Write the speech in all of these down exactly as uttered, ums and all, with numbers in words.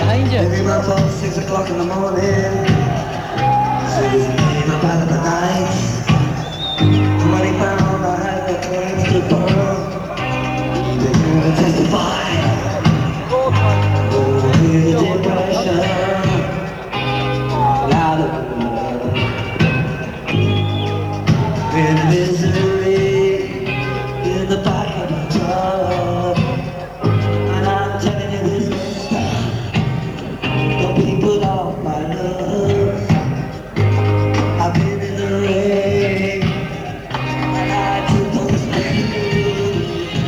Maybe my phone, six o'clock in the morning. Says it came up out of the night. When he found I had the courage to burn, they couldn't testify. Oh, here's the depression, louder than love. In misery, in the back of the truck. And I'm telling you this next time, don't be put off by love. I've been in the rain, and I took those pains.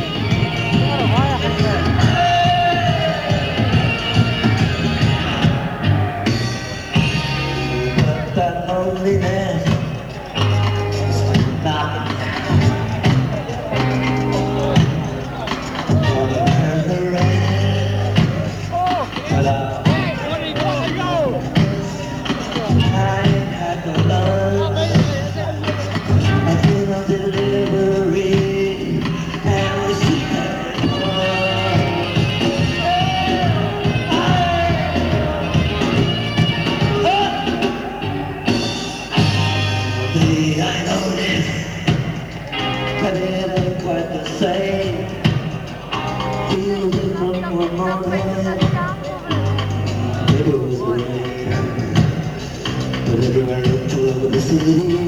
But that loneliness is not gonna turn the rain. But I, I ain't had no love. I've been on delivery, and we see that I noticed that it ain't quite the same. Feel different one morning. Maybe it was the rain, but everywhere I looked all over the city,